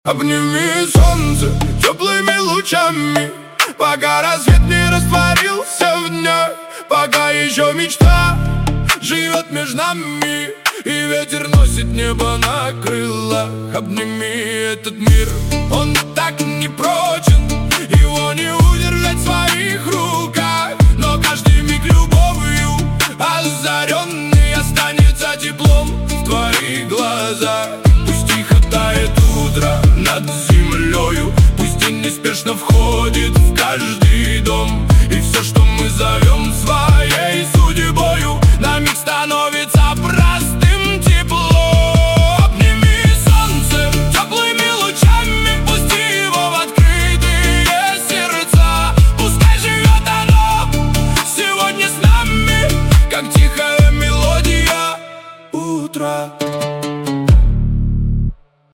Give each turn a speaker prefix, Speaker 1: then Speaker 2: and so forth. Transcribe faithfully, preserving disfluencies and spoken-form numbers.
Speaker 1: Обними солнце теплыми лучами, пока рассвет не растворился в дне, пока еще мечта живет между нами, и ветер носит небо на крылах. Обними этот мир, он так не прочен, его не удержать в своих руках, но каждый миг любовью озаренный останется теплом в твоих глазах. Пусть тихо тает утро над землею, пусть день неспешно входит в каждый дом, и все, что мы зовем, свадьбой,